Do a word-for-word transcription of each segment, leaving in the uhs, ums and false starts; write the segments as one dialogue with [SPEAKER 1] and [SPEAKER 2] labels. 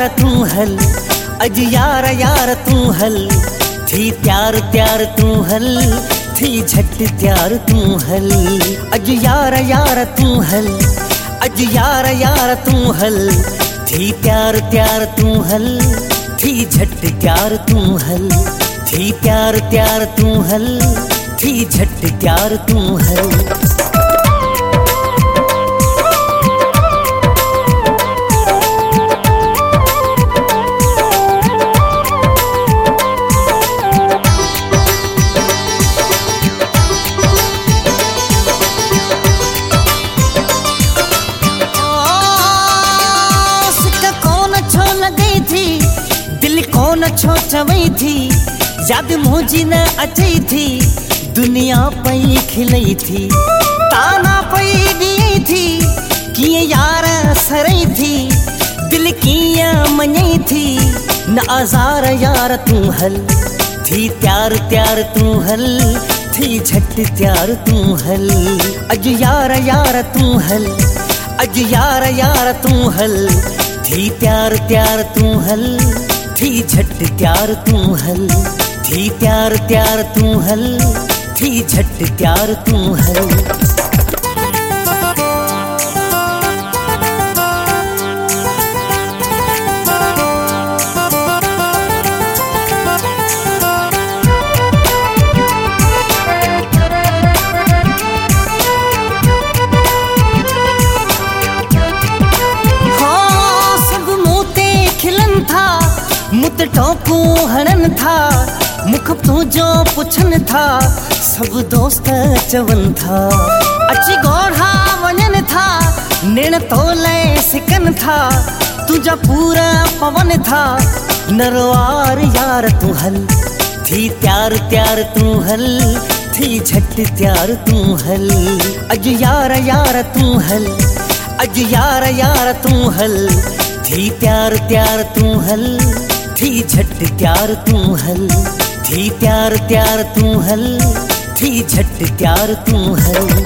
[SPEAKER 1] यार तू हल, अज यार यार तू हल, थी प्यार प्यार तू हल, थी झट प्यार तू हल। अज यार यार तू हल, अज यार यार तू हल, थी प्यार प्यार तू हल, थी झट प्यार तू हल, थी प्यार प्यार तू हल, थी झट प्यार तू हल। छो चवई थी याद मुझी न अचई थी, दुनिया पई खिलई थी, ताना पई दी थी, किए यार सरई थी, दिल किया मञई थी, न आज़ार यार तू हल, थी प्यार प्यार तू हल, थी झट प्यार तू हल। अज यार यार तू हल, अज यार यार तू हल, थी प्यार प्यार तू हल, थी झट प्यार तू हल, थी प्यार प्यार तू हल, थी झट प्यार तू हल। मुत टोकू हणन था, मुख तुझो पुछन था, सब दोस्त चवन था, अची गोढ़ा वञन था, नेण तोले सिकन था, तुझा पूरा पवन था, नरवार यार तू हल, थी प्यार प्यार तू हल, थी झट प्यार तू हल। अज यार यार तू हल, अज यार यार तू हल, थी प्यार प्यार तू हल, थी झट प्यार तू हल, थी प्यार प्यार तू हल, थी झट प्यार तू हल।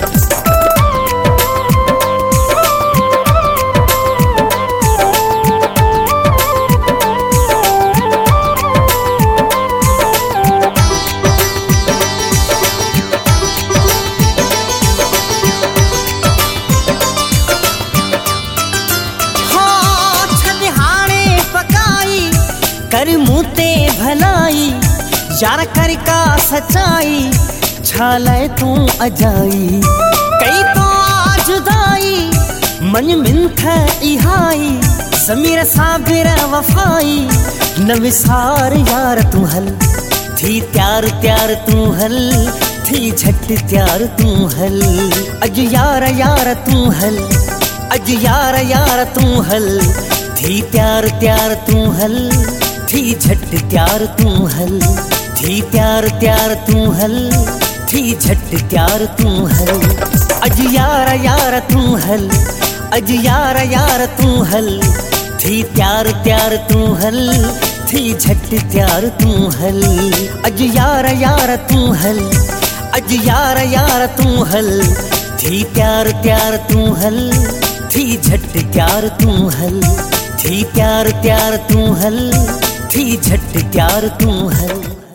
[SPEAKER 1] कर मुते भलाई यार कर का सच्चाई, छाले तू अजाई, कई तो जुदाई, मन मिंथ इहाई, समीर साबिर वफाई, न विसार यार तू हल, थी प्यार प्यार तू हल, थी झट प्यार तू हल। अज यार यार तू हल, अज यार यार तू हल, थी प्यार प्यार तू हल, थी झट प्यार तू हल, थी प्यार प्यार तू हल, थी झट प्यार तू हल। अज यार यार तू हल, अज यार यार तू हल, थी प्यार प्यार तू हल, थी झट प्यार तू हल। अज यार यार तू हल, अज यार यार तू हल, थी प्यार प्यार तू हल, थी झट प्यार तू हल, थी प्यार प्यार तू हल, थी झट प्यार तू हल।